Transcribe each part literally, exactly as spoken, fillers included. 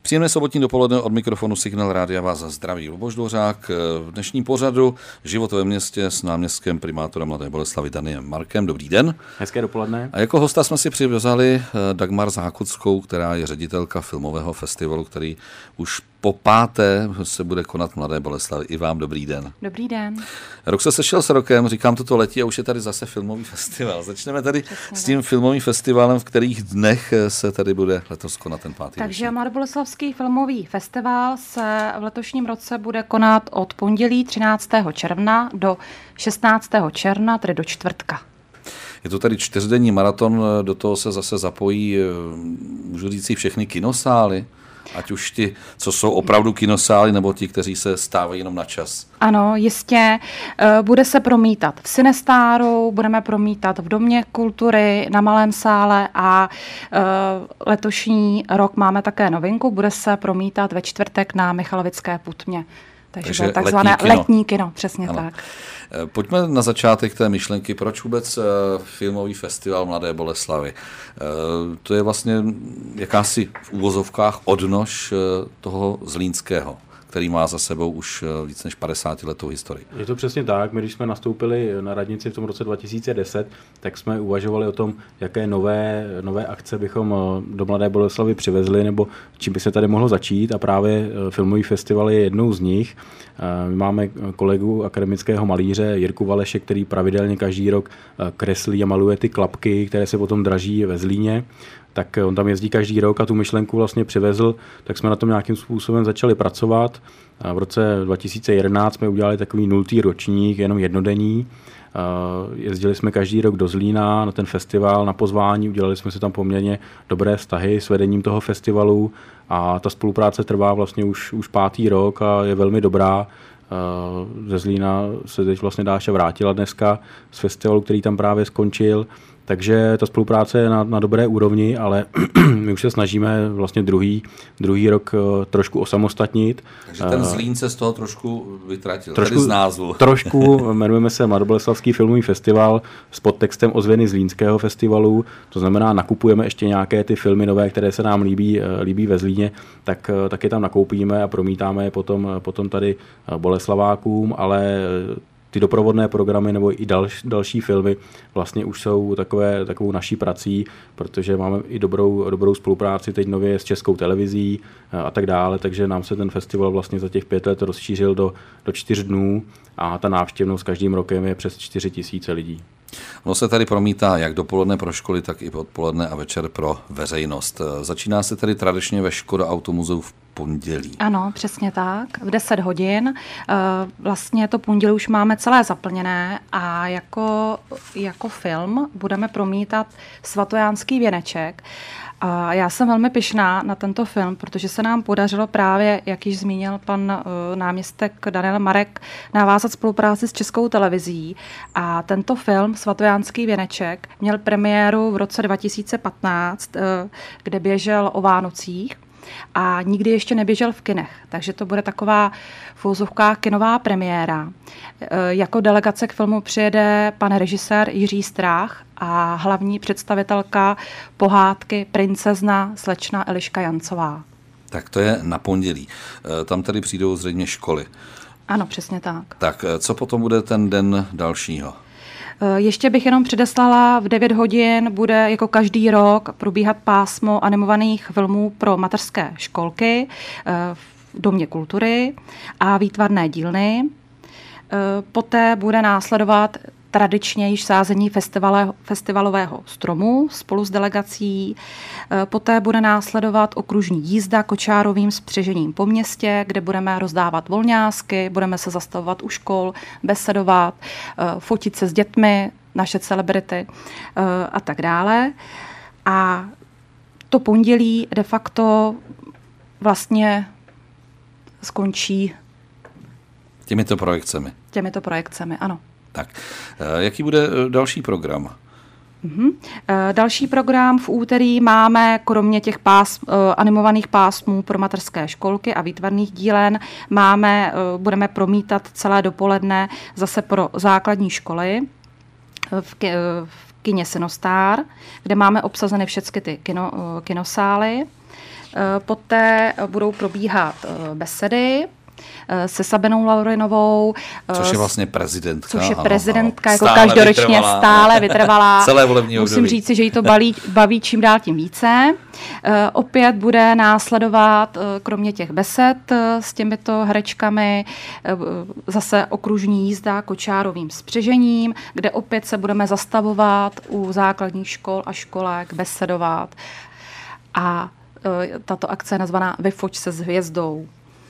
Příjemné sobotní dopoledne od mikrofonu Signál Rádia vás zdraví Luboš Dvořák. V dnešním pořadu Život ve městě s náměstkem primátora Mladé Boleslavi Danielem Markem. Dobrý den. Hezké dopoledne. A jako hosta jsme si přivzali Dagmar Zákuckou, která je ředitelka filmového festivalu, který už po páté se bude konat v Mladé Boleslavi. I vám dobrý den. Dobrý den. Rok se sešel s rokem, říkám toto letí a už je tady zase filmový festival. Začneme tady Přesně s tím filmovým festivalem, v kterých dnech se tady bude letos konat ten pátý. Takže Mladoboleslavský filmový festival se v letošním roce bude konat od pondělí třináctého června do šestnáctého června, tedy do čtvrtka. Je to tady čtyřdenní maraton, do toho se zase zapojí, můžu říct, všechny kinosály, ať už ti, co jsou opravdu kinosály, nebo ti, kteří se stávají jenom na čas. Ano, jistě. Bude se promítat v Cinestáru, budeme promítat v Domě kultury, na Malém sále a letošní rok máme také novinku, bude se promítat ve čtvrtek na Michalovické Putmě. Takže, Takže takzvané letní kino. letní kino, přesně ano. tak. Pojďme na začátek té myšlenky, proč vůbec filmový festival Mladé Boleslavy. To je vlastně jakási v úvozovkách odnož toho zlínského, který má za sebou už víc než padesátiletou historii. Je to přesně tak. My, když jsme nastoupili na radnici v tom roce dva tisíce deset, tak jsme uvažovali o tom, jaké nové, nové akce bychom do Mladé Boleslavy přivezli, nebo čím by se tady mohlo začít. A právě filmový festival je jednou z nich. My máme kolegu akademického malíře Jirku Valeše, který pravidelně každý rok kreslí a maluje ty klapky, které se potom draží ve Zlíně. Tak on tam jezdí každý rok a tu myšlenku vlastně přivezl, tak jsme na tom nějakým způsobem začali pracovat. A v roce dva tisíce jedenáct jsme udělali takový nultý ročník, jenom jednodenní. Jezdili jsme každý rok do Zlína na ten festival, na pozvání, udělali jsme si tam poměrně dobré vztahy s vedením toho festivalu a ta spolupráce trvá vlastně už, už pátý rok a je velmi dobrá. Ze Zlína se teď vlastně Dáša vrátila dneska z festivalu, který tam právě skončil. Takže ta spolupráce je na, na dobré úrovni, ale my už se snažíme vlastně druhý, druhý rok trošku osamostatnit. Takže ten Zlín se z toho trošku vytratil, trošku, tedy z názvu. Trošku, jmenujeme se Mladoboleslavský filmový festival s podtextem ozvěny Zlínského festivalu, to znamená nakupujeme ještě nějaké ty filmy nové, které se nám líbí, líbí ve Zlíně, tak, tak je tam nakoupíme a promítáme je potom, potom tady Boleslavákům, ale ty doprovodné programy nebo i další, další filmy vlastně už jsou takové, takovou naší prací, protože máme i dobrou, dobrou spolupráci teď nově s Českou televizí a tak dále, takže nám se ten festival vlastně za těch pět let rozšířil do, do čtyř dnů a ta návštěvnost každým rokem je přes čtyři tisíce lidí. Ono se tady promítá jak dopoledne pro školy, tak i odpoledne a večer pro veřejnost. Začíná se tady tradičně ve Škoda Automuzeu v pondělí. Ano, přesně tak, v deset hodin. Vlastně to pondělí už máme celé zaplněné a jako, jako film budeme promítat Svatojánský věneček. A já jsem velmi pyšná na tento film, protože se nám podařilo právě, jak již zmínil pan náměstek Daniel Marek, navázat spolupráci s Českou televizí. A tento film, Svatojánský věneček, měl premiéru v roce dva tisíce patnáct, kde běžel o Vánocích a nikdy ještě neběžel v kinech. Takže to bude taková v úzovkách kinová premiéra. Jako delegace k filmu přijede pan režisér Jiří Strách a hlavní představitelka pohádky Princezna slečna Eliška Jancová. Tak to je na pondělí. Tam tady přijdou zřejmě školy. Ano, přesně tak. Tak co potom bude ten den dalšího? Ještě bych jenom předeslala, v devět hodin bude jako každý rok probíhat pásmo animovaných filmů pro mateřské školky v Domě kultury a výtvarné dílny. Poté bude následovat tradičně již sázení festivalového stromu spolu s delegací. Poté bude následovat okružní jízda kočárovým spřežením po městě, kde budeme rozdávat volňásky, budeme se zastavovat u škol, besedovat, fotit se s dětmi, naše celebrity a tak dále. A to pondělí de facto vlastně skončí těmito projekcemi. Těmito projekcemi, ano. Tak, jaký bude další program? Mm-hmm. Další program v úterý máme, kromě těch pásm, animovaných pásmů pro mateřské školky a výtvarných dílen, máme, budeme promítat celé dopoledne zase pro základní školy v, v kině Cinestar, kde máme obsazeny všechny ty kino, kinosály. Poté budou probíhat besedy se Sabinou Laurinovou. Což je vlastně prezidentka. Což je ano, prezidentka, ano. jako Stále každoročně vytrvalá. stále vytrvalá. Celé volební období. Musím říct, že jí to balí, baví čím dál tím více. E, opět bude následovat, e, kromě těch besed e, s těmito herečkami, e, zase okružní jízda kočárovým spřežením, kde opět se budeme zastavovat u základních škol a školek, besedovat. A e, tato akce je nazvaná Vyfoť se s hvězdou.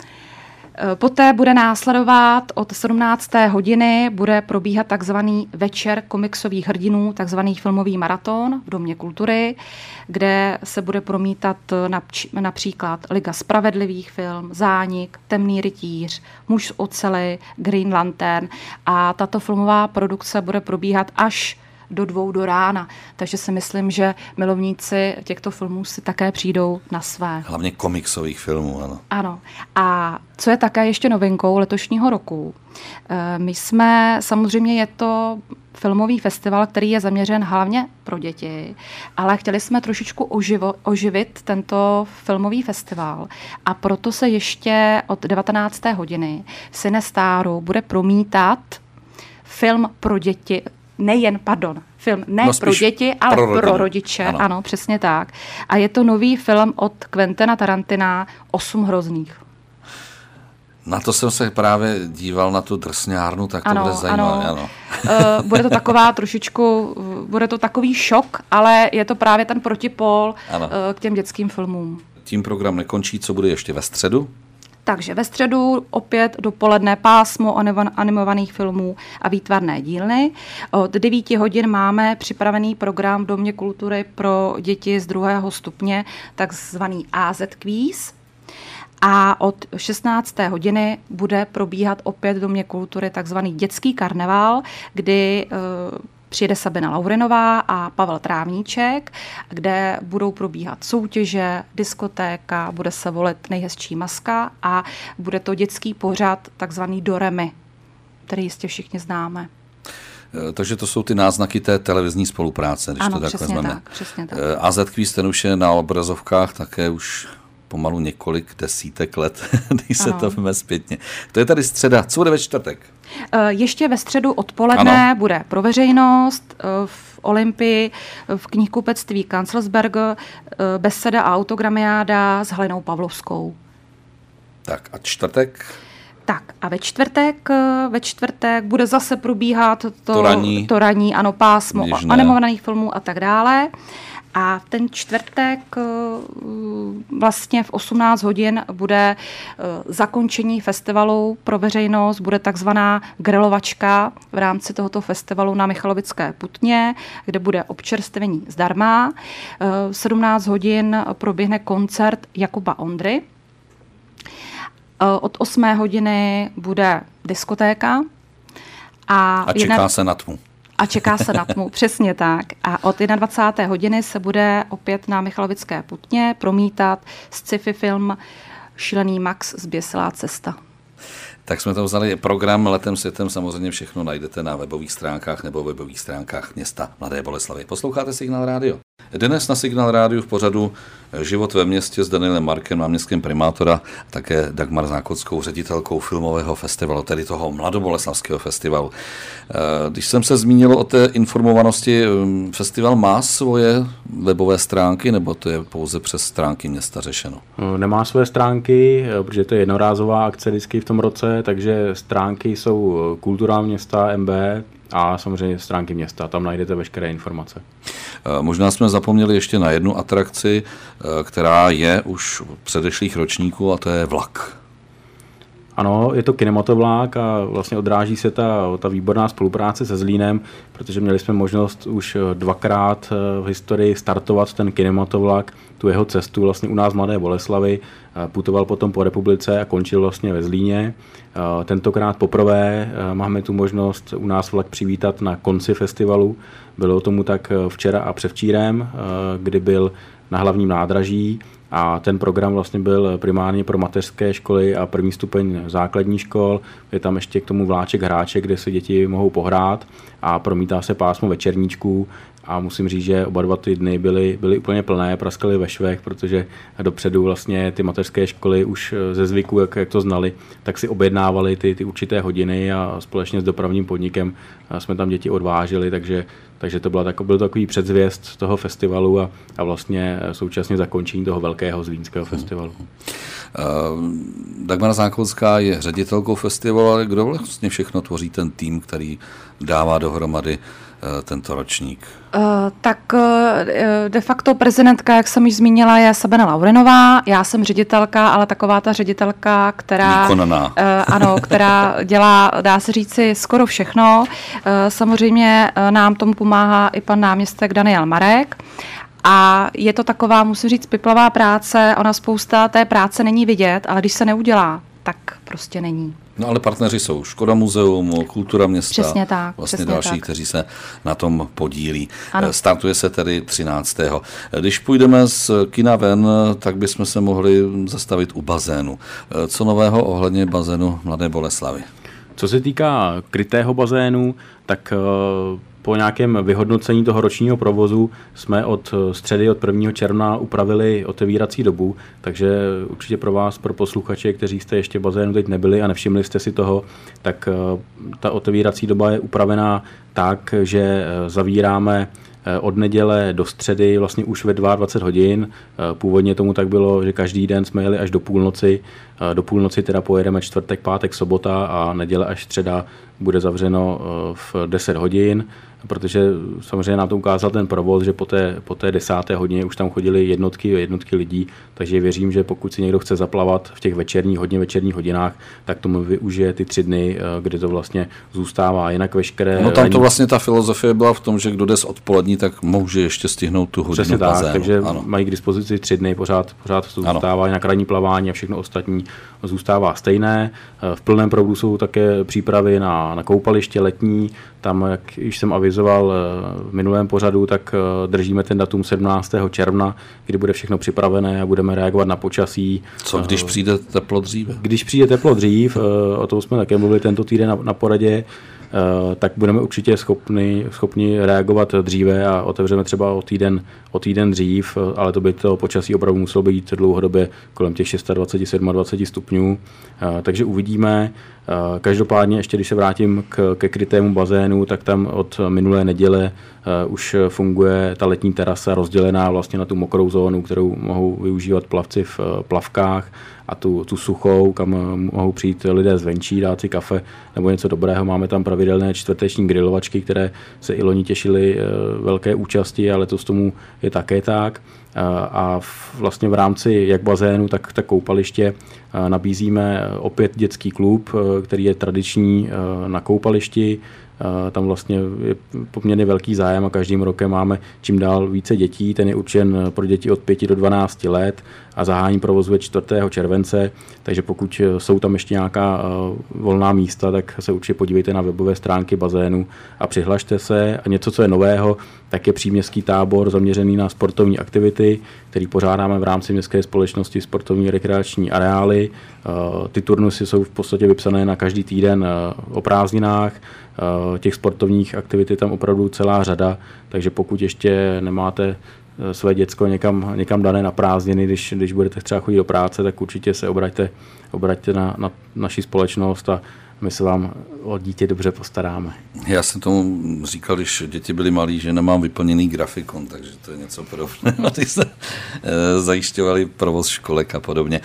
Poté bude následovat od sedmnácté hodiny, bude probíhat takzvaný večer komiksových hrdinů, takzvaný filmový maraton v Domě kultury, kde se bude promítat například Liga spravedlivých film, Zánik, Temný rytíř, Muž z oceli, Green Lantern a tato filmová produkce bude probíhat až do dvou do rána. Takže si myslím, že milovníci těchto filmů si také přijdou na své. Hlavně komiksových filmů, ano. Ano. A co je také ještě novinkou letošního roku? My jsme, samozřejmě je to filmový festival, který je zaměřen hlavně pro děti, ale chtěli jsme trošičku oživo, oživit tento filmový festival a proto se ještě od devatenácté hodiny v Cinestáru bude promítat film pro děti, nejen, pardon, film ne no pro děti, ale pro, pro rodiče. Ano. ano, přesně tak. A je to nový film od Quentina Tarantina Osm hrozných. Na to jsem se právě díval, na tu drsňárnu, tak to ano, bude zajímavé. Ano. Ano. Uh, bude to taková trošičku, bude to takový šok, ale je to právě ten protipol uh, k těm dětským filmům. Tím program nekončí, co bude ještě ve středu? Takže ve středu opět dopoledne pásmo animovaných filmů a výtvarné dílny. Od devíti hodin máme připravený program v Domě kultury pro děti z druhého stupně, takzvaný á zet Quiz. A od šestnácté hodiny bude probíhat opět v Domě kultury takzvaný dětský karneval, kdy uh, přijede Sabina Laurinová a Pavel Trávníček, kde budou probíhat soutěže, diskotéka, bude se volit nejhezčí maska a bude to dětský pořad, takzvaný Doremi, který jistě všichni známe. Takže to jsou ty náznaky té televizní spolupráce, když ano, to tak vezmeme. Tak, přesně tak. á zet Quiz, ten už je na obrazovkách také už pomalu několik desítek let, když se ano. to veme zpětně. To je tady středa. Co bude ve čtvrtek? Ještě ve středu odpoledne ano. bude pro veřejnost v Olympii, v knihkupectví Kancelsberg beseda a autogramiáda s Halinou Pavlovskou. Tak a čtvrtek? Tak a ve čtvrtek, ve čtvrtek bude zase probíhat to, to raní, to raní ano, pásmo Běžné. animovaných filmů a tak dále. A v ten čtvrtek vlastně v osmnáct hodin bude zakončení festivalu pro veřejnost, bude takzvaná grilovačka v rámci tohoto festivalu na Michalovické Putně, kde bude občerstvení zdarma. V sedmnáct hodin proběhne koncert Jakuba Ondry. Od osmé hodiny bude diskotéka. A, a čeká jedna... se na tmu. A čeká se na tmu, přesně tak. A od dvacáté jedné hodiny se bude opět na Michalovické Putně promítat sci-fi film Šílený Max Zběsilá cesta. Tak jsme to vzali program Letem světem, samozřejmě všechno najdete na webových stránkách nebo webových stránkách města Mladé Boleslavi. Posloucháte Signál rádio. Dnes na Signál rádiu v pořadu Život ve městě s Danielem Markem, náměstkem primátora, také Dagmar Zákotskou, ředitelkou filmového festivalu, tedy toho Mladoboleslavského festivalu. Když jsem se zmínil o té informovanosti, festival má svoje webové stránky, nebo to je pouze přes stránky města řešeno? Nemá svoje stránky, protože to je jednorázová akce vždycky v tom roce, takže stránky jsou Kultura města, M B a samozřejmě stránky města, tam najdete veškeré informace. Možná jsme zapomněli ještě na jednu atrakci, která je už předešlých ročníků, a to je vlak. Ano, je to kinematovlák a vlastně odráží se ta, ta výborná spolupráce se Zlínem, protože měli jsme možnost už dvakrát v historii startovat ten kinematovlak, tu jeho cestu vlastně u nás v Mladé Boleslavi, putoval potom po republice a končil vlastně ve Zlíně. Tentokrát poprvé máme tu možnost u nás vlak přivítat na konci festivalu. Bylo tomu tak včera a předvčírem, kdy byl na hlavním nádraží. A ten program vlastně byl primárně pro mateřské školy a první stupeň základní škol. Je tam ještě k tomu vláček hráček, kde se děti mohou pohrát a promítá se pásmo večerníčků a musím říct, že oba dva ty dny byly, byly úplně plné, praskaly ve švech, protože dopředu vlastně ty mateřské školy už ze zvyku, jak, jak to znali, tak si objednávali ty, ty určité hodiny a společně s dopravním podnikem jsme tam děti odváželi, takže, takže to byla tak, byl takový předzvěst toho festivalu a, a vlastně současně zakončení toho velkého zlínského festivalu. Uh, Dagmara Záchonská je ředitelkou festivalu, ale kdo vlastně všechno tvoří ten tým, který dává dohromady uh, tento ročník? Uh, tak uh, de facto prezidentka, jak jsem již zmínila, je Sabina Laurinová. Já jsem ředitelka, ale taková ta ředitelka, která, Výkonná. Uh, ano, která dělá, dá se říci, skoro všechno. Uh, samozřejmě uh, nám tomu pomáhá i pan náměstek Daniel Marek. A je to taková, musím říct, piplavá práce, ona spousta té práce není vidět, ale když se neudělá, tak prostě není. No ale partneři jsou Škoda muzeum, Kultura města, přesně tak, vlastně přesně další, tak. kteří se na tom podílí. Ano. Startuje se tedy třináctého Když půjdeme z kina ven, tak bychom se mohli zastavit u bazénu. Co nového ohledně bazénu Mladé Boleslavi? Co se týká krytého bazénu, tak po nějakém vyhodnocení toho ročního provozu jsme od středy, od prvního června upravili otevírací dobu, takže určitě pro vás, pro posluchače, kteří jste ještě v bazénu teď nebyli a nevšimli jste si toho, tak ta otevírací doba je upravená tak, že zavíráme od neděle do středy vlastně už ve dvacet dva hodin. Původně tomu tak bylo, že každý den jsme jeli až do půlnoci. Do půlnoci teda pojedeme čtvrtek, pátek, sobota a neděle až středa bude zavřeno v deset hodin, protože samozřejmě nám to ukázal ten provoz, že po té, po té desáté hodině už tam chodili jednotky jednotky lidí, takže věřím, že pokud si někdo chce zaplavat v těch večerních, hodně večerních hodinách, tak tomu využije ty tři dny, kdy to vlastně zůstává. Jinak veškeré... No tam to vlastně ta filozofie byla v tom, že kdo jde z odpolední, tak může ještě stihnout tu hodinu Přesně tak, bazénu. takže ano. mají k dispozici tři dny, pořád, pořád to zůstává, jinak ranní plavání a všechno ostatní zůstává stejné. V plném proudu jsou také přípravy na, na koupaliště letní, tam, jak již jsem avizoval v minulém pořadu, tak držíme ten datum sedmnáctého června, kdy bude všechno připravené a budeme reagovat na počasí. Co když přijde teplo dříve? Když přijde teplo dřív, o tom jsme také mluvili tento týden na, na poradě, tak budeme určitě schopni, schopni reagovat dříve a otevřeme třeba o týden, o týden dřív, ale to by to počasí opravdu muselo být dlouhodobě kolem těch dvacet šest, dvacet sedm stupňů, takže uvidíme. Každopádně ještě, když se vrátím k, ke krytému bazénu, tak tam od minulé neděle už funguje ta letní terasa rozdělená vlastně na tu mokrou zónu, kterou mohou využívat plavci v plavkách, a tu, tu suchou, kam mohou přijít lidé zvenčí, dát si kafe nebo něco dobrého. Máme tam pravidelné čtvrteční grilovačky, které se i loni těšily velké účasti, ale letos tomu je také tak. A vlastně v rámci jak bazénu, tak, tak koupaliště nabízíme opět dětský klub, který je tradiční na koupališti. Tam vlastně je poměrně velký zájem a každým rokem máme čím dál více dětí. Ten je určen pro děti od pěti do dvanácti let a zahájení provozu je čtvrtého července, takže pokud jsou tam ještě nějaká volná místa, tak se určitě podívejte na webové stránky bazénu a přihlašte se. A něco, co je nového, tak je příměstský tábor zaměřený na sportovní aktivity, který pořádáme v rámci městské společnosti sportovní rekreační areály. Ty turnusy jsou v podstatě vypsané na každý týden o prázdninách. Těch sportovních aktivit je tam opravdu celá řada, takže pokud ještě nemáte své děcko někam, někam dané na prázdniny, když, když budete třeba chodit do práce, tak určitě se obraťte, obraťte na, na naši společnost a my se vám o dítě dobře postaráme. Já jsem tomu říkal, když děti byly malí, že nemám vyplněný grafikon, takže to je něco podobného, když se zajišťovali provoz školek a podobně.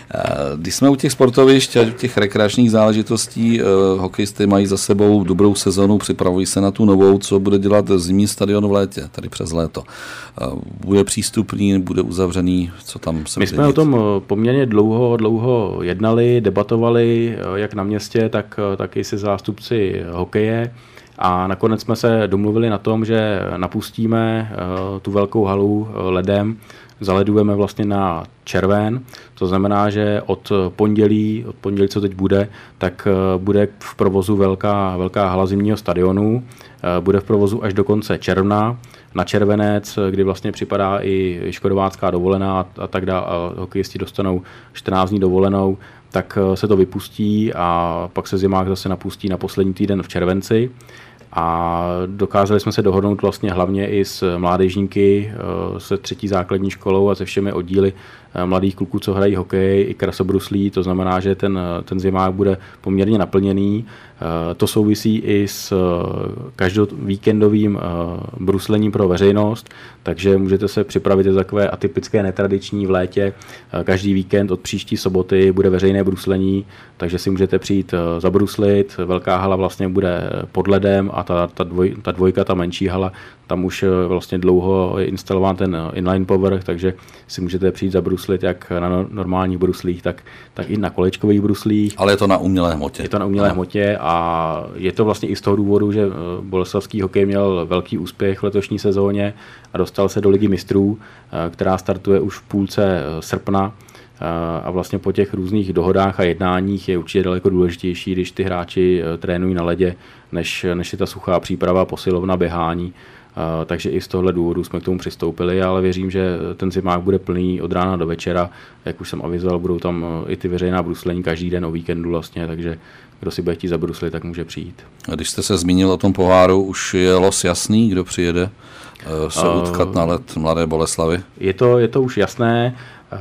Když jsme u těch sportovišť a u těch rekreačních záležitostí, hokejisty mají za sebou dobrou sezonu, připravují se na tu novou, co bude dělat zimní stadion v létě, tady přes léto. Bude přístupný, bude uzavřený, co tam se My jsme o tom poměrně dlouho, dlouho jednali, debatovali, jak na městě, tak, tak i se zástupci hokeje. A nakonec jsme se domluvili na tom, že napustíme tu velkou halu ledem, zaledujeme vlastně na červen, to znamená, že od pondělí, od pondělí, co teď bude, tak bude v provozu velká, velká hala zimního stadionu, bude v provozu až do konce června, na červenec, kdy vlastně připadá i škodovácká dovolená a tak dále, a hokejisti dostanou čtrnáct dní dovolenou, tak se to vypustí a pak se zimák zase napustí na poslední týden v červenci. A dokázali jsme se dohodnout vlastně hlavně i s mládežníky, se třetí základní školou a se všemi oddíly mladých kluků, co hrají hokej i krasobruslí, to znamená, že ten, ten zimák bude poměrně naplněný. To souvisí i s každovíkendovým bruslením pro veřejnost, takže můžete se připravit za takové atypické, netradiční v létě. Každý víkend od příští soboty bude veřejné bruslení, takže si můžete přijít zabruslit. Velká hala vlastně bude pod ledem a ta, ta, dvoj, ta dvojka, ta menší hala, tam už vlastně dlouho je instalován ten inline povrch, takže si můžete přijít zabruslit jak na normálních bruslích, tak, tak i na kolečkových bruslích. Ale je to na umělé hmotě. Je to na umělé no. hmotě a je to vlastně i z toho důvodu, že boleslavský hokej měl velký úspěch v letošní sezóně a dostal se do Ligy mistrů, která startuje už v půlce srpna. A vlastně po těch různých dohodách a jednáních je určitě daleko důležitější, když ty hráči trénují na ledě, než, než je ta suchá příprava, posilovna, běhání. Takže i z tohohle důvodu jsme k tomu přistoupili, ale věřím, že ten zimák bude plný od rána do večera. Jak už jsem avizoval, budou tam i ty veřejná bruslení každý den o víkendu vlastně, takže kdo si bude chtít zabruslit, tak může přijít. A když jste se zmínil o tom poháru, už je los jasný, kdo přijede se utkat na led Mladé Boleslavi? Je to, je to už jasné.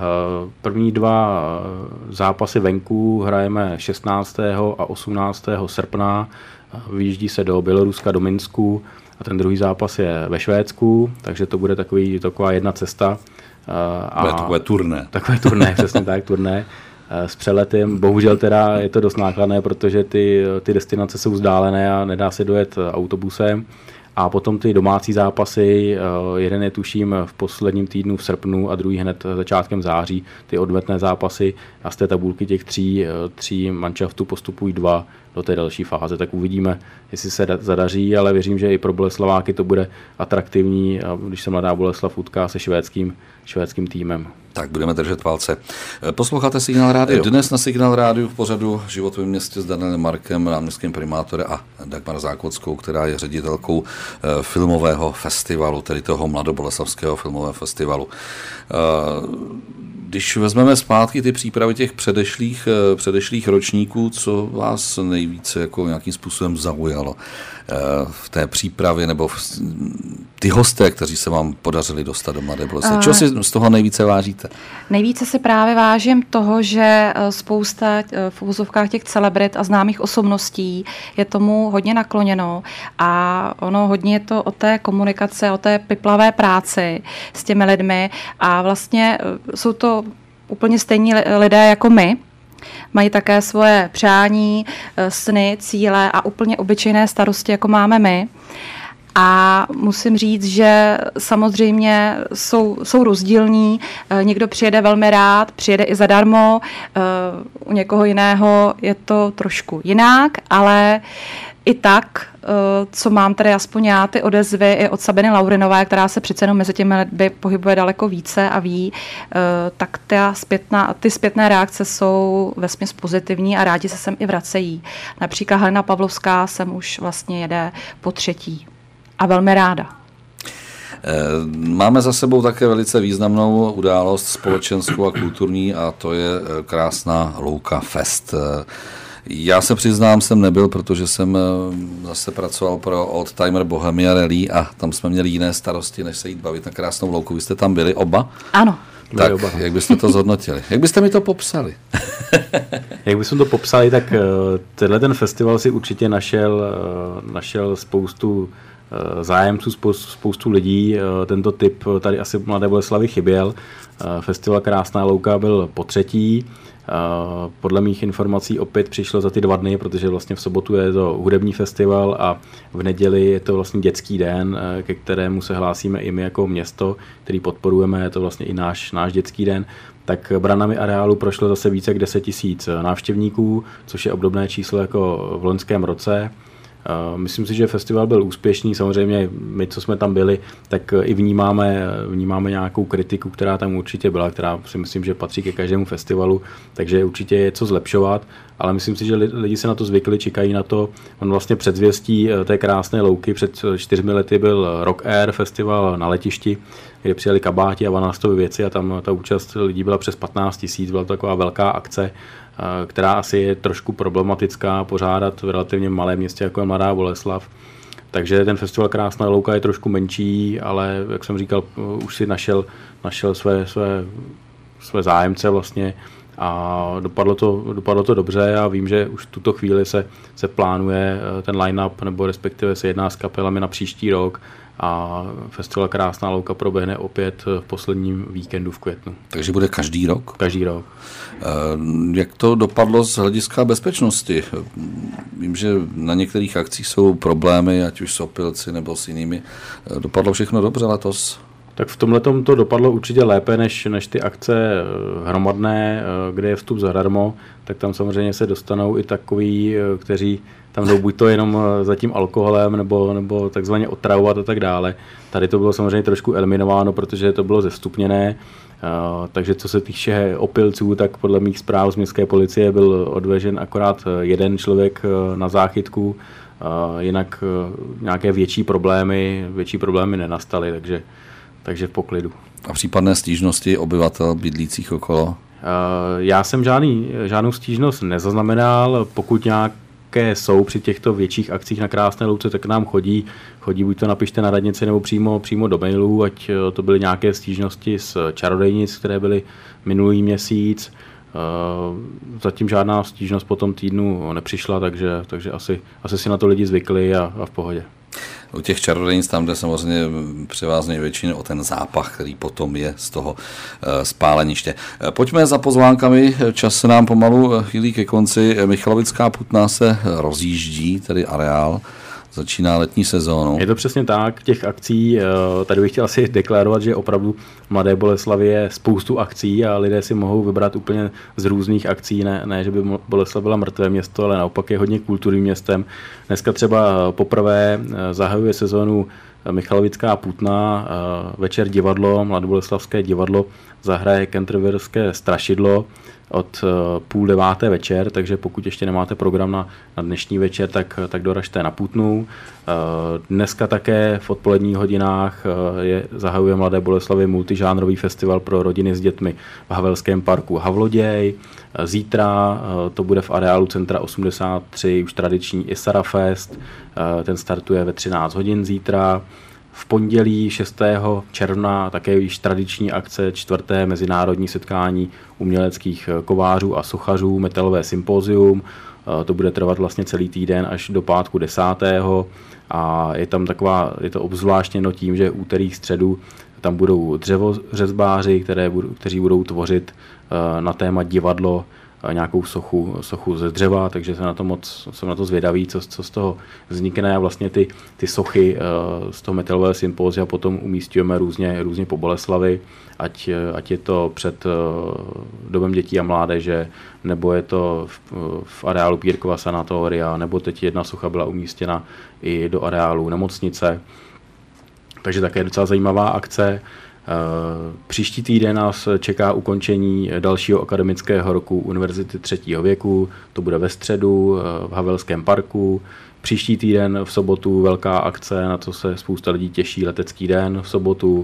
První dva zápasy venku hrajeme šestnáctého a osmnáctého srpna. Vyjíždí se do Běloruska, do Minsku a ten druhý zápas je ve Švédsku, takže to bude takový, taková jedna cesta. A bude takové turné. Takové turné, přesně tak, turné s přeletem. Bohužel teda je to dost nákladné, protože ty, ty destinace jsou vzdálené a nedá se dojet autobusem. A potom ty domácí zápasy, jeden je tuším v posledním týdnu v srpnu a druhý hned začátkem září, ty odvetné zápasy a z té tabulky těch tří, tří manšaftů postupují dva do té další fáze, tak uvidíme, jestli se zadaří, ale věřím, že i pro Boleslaváky to bude atraktivní, když se Mladá Boleslav utká se švédským, švédským týmem. Tak budeme držet palce. Posloucháte Signál rádio. Dnes na Signál rádiu v pořadu Život ve městě s Danielem Markem, náměstkem primátora a Dagmar Zákotskou, která je ředitelkou filmového festivalu, tedy toho Mladoboleslavského filmového festivalu. Když vezmeme zpátky ty přípravy těch předešlých, předešlých ročníků, co vás nejvíce jako nějakým způsobem zaujalo v té přípravě, nebo v, ty hosté, kteří se vám podařili dostat do Mladé Boleslavi? Čeho si z toho nejvíce vážíte? Nejvíce si právě vážím toho, že spousta v uvozovkách těch celebrit a známých osobností je tomu hodně nakloněno a ono hodně je to o té komunikaci, o té piplavé práci s těmi lidmi a vlastně jsou to úplně stejní lidé jako my. Mají také svoje přání, sny, cíle a úplně obyčejné starosti, jako máme my. A musím říct, že samozřejmě jsou, jsou rozdílní. Někdo přijede velmi rád, přijede i zadarmo, u někoho jiného je to trošku jinak, ale i tak, co mám tady aspoň já, ty odezvy i od Sabiny Laurinové, která se přece jenom mezi těmi lidmi pohybuje daleko více a ví, tak ta zpětná, ty zpětné reakce jsou vesměs pozitivní a rádi se sem i vracejí. Například Helena Pavlovská sem už vlastně jede po třetí a velmi ráda. Máme za sebou také velice významnou událost společenskou a kulturní a to je krásná Louka Fest. Já se přiznám, jsem nebyl, protože jsem zase pracoval pro Old Timer Bohemia Rally a tam jsme měli jiné starosti, než se jít bavit na krásnou louku. Vy jste tam byli oba? Ano. Tak oba. Jak byste to zhodnotili? Jak byste mi to popsali? Jak bychom to popsali, tak tenhle ten festival si určitě našel, našel spoustu zájemců, spoustu lidí. Tento typ tady asi v Mladé Boleslavi chyběl. Festival Krásná louka byl po třetí. Podle mých informací opět přišlo za ty dva dny, protože vlastně v sobotu je to hudební festival a v neděli je to vlastně dětský den, ke kterému se hlásíme i my jako město, který podporujeme, je to vlastně i náš, náš dětský den. Tak branami areálu prošlo zase více jak deset tisíc návštěvníků, což je obdobné číslo jako v loňském roce. Myslím si, že festival byl úspěšný, samozřejmě my, co jsme tam byli, tak i vnímáme, vnímáme nějakou kritiku, která tam určitě byla, která si myslím, že patří ke každému festivalu, takže určitě je co zlepšovat, ale myslím si, že lidi se na to zvykli, čekají na to. On vlastně předzvěstí té krásné louky, před čtyřmi lety byl Rock Air festival na letišti, kde přijeli kabáti a vanastové věci a tam ta účast lidí byla přes patnáct tisíc, byla to taková velká akce, která asi je trošku problematická pořádat v relativně malém městě, jako je Mladá Boleslav. Takže ten festival Krásná louka je trošku menší, ale jak jsem říkal, už si našel, našel své, své, své zájemce vlastně a dopadlo to, dopadlo to dobře a vím, že už v tuto chvíli se, se plánuje ten line-up, nebo respektive se jedná s kapelami na příští rok a festival Krásná louka proběhne opět v posledním víkendu v květnu. Takže bude každý rok? Každý rok. Jak to dopadlo z hlediska bezpečnosti? Vím, že na některých akcích jsou problémy, ať už s opilci nebo s jinými. Dopadlo všechno dobře letos? Tak v tomhletom to dopadlo určitě lépe než, než ty akce hromadné, kde je vstup zadarmo, tak tam samozřejmě se dostanou i takoví, kteří tam jdou buď to jenom za tím alkoholem, nebo, nebo takzvaně otravovat a tak dále. Tady to bylo samozřejmě trošku eliminováno, protože to bylo zevstupněné, takže co se týče opilců, tak podle mých zpráv z městské policie byl odvežen akorát jeden člověk na záchytku, jinak nějaké větší problémy, větší problémy nenastaly, takže takže v poklidu. A případné stížnosti obyvatel bydlících okolo? Já jsem žádný, žádnou stížnost nezaznamenal, pokud nějaké jsou při těchto větších akcích na Krásné louce, tak nám chodí, chodí buď to napište na radnici nebo přímo, přímo do mailu, ať to byly nějaké stížnosti z čarodejnic, které byly minulý měsíc. Zatím žádná stížnost po tom týdnu nepřišla, takže, takže asi, asi si na to lidi zvykli a, a v pohodě. U těch čarodejnic tam jde samozřejmě převázně většinou o ten zápach, který potom je z toho spáleniště. Pojďme za pozvánkami, čas se nám pomalu chýlí ke konci. Michalovická Putná se rozjíždí, tedy areál, začíná letní sezónu. Je to přesně tak, těch akcí, tady bych chtěl asi deklarovat, že opravdu v Mladé Boleslavi je spoustu akcí a lidé si mohou vybrat úplně z různých akcí, ne, ne že by Boleslav byla mrtvé město, ale naopak je hodně kulturním městem. Dneska třeba poprvé zahajuje sezónu Michalovická Putná, večer divadlo, Mladoboleslavské divadlo, zahraje Canterburyské Strašidlo od půl deváté večer, takže pokud ještě nemáte program na, na dnešní večer, tak, tak doražte na Putnu. Dneska také v odpoledních hodinách je, zahajuje Mladé Boleslavy multižánrový festival pro rodiny s dětmi v Havelském parku Havloděj. Zítra to bude v areálu Centra osmdesát tři už tradiční Isara Fest, ten startuje ve třináct hodin zítra. V pondělí šestého června také již tradiční akce, čtvrté mezinárodní setkání uměleckých kovářů a sochařů, metalové sympózium. To bude trvat vlastně celý týden až do pátku desátého a je tam taková, je to obzvláštněno tím, že úterý, středu tam budou dřevořezbáři, které, kteří budou tvořit na téma divadlo nějakou sochu, sochu ze dřeva, takže jsem na to moc jsem na to zvědavý, co, co z toho vznikne a vlastně ty, ty sochy z toho metalového sympózia potom umístíme různě, různě po Boleslavi, ať, ať je to před domem dětí a mládeže, nebo je to v, v areálu Pírkova sanatoria, nebo teď jedna socha byla umístěna i do areálu nemocnice. Takže také docela zajímavá akce. Příští týden nás čeká ukončení dalšího akademického roku Univerzity třetího věku, to bude ve středu v Havelském parku. Příští týden v sobotu velká akce, na co se spousta lidí těší, letecký den v sobotu.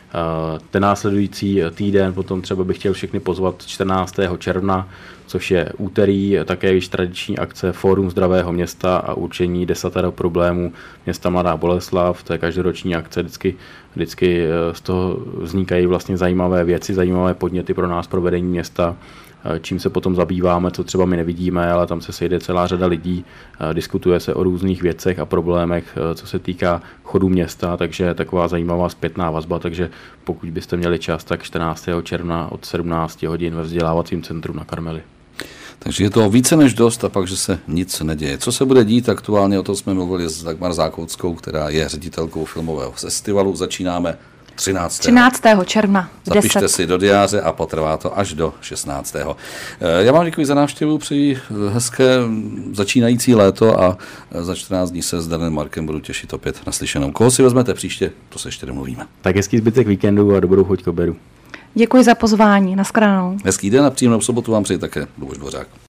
Ten následující týden potom třeba bych chtěl všechny pozvat čtrnáctého června, což je úterý, také již tradiční akce Fórum zdravého města a určení desatero problémů města Mladá Boleslav. To je každoroční akce, vždycky, vždycky z toho vznikají vlastně zajímavé věci, zajímavé podněty pro nás, pro vedení města, čím se potom zabýváme, co třeba my nevidíme, ale tam se sejde celá řada lidí, diskutuje se o různých věcech a problémech, co se týká chodu města, takže taková zajímavá zpětná vazba, takže pokud byste měli čas, tak čtrnáctého června od sedmnáct hodin ve vzdělávacím centru na Karmeli. Takže je to více než dost a pak, že se nic neděje. Co se bude dít aktuálně, o tom jsme mluvili s Dagmar Zákouckou, která je ředitelkou filmového festivalu. Začínáme třináctého třináctého června. Zapište deset. si do diáře a potrvá to až do šestnáctého Já vám děkuji za návštěvu, přeji hezké začínající léto a za čtrnáct dní se s Danem Markem budu těšit opět na slyšenou. Koho si vezmete příště, to se ještě domluvíme. Tak hezký zbytek víkendu a dobrou chuť k obědu. Děkuji za pozvání, nashledanou. Hezký den a příjemnou sobotu vám přeji také Luboš Dvořák.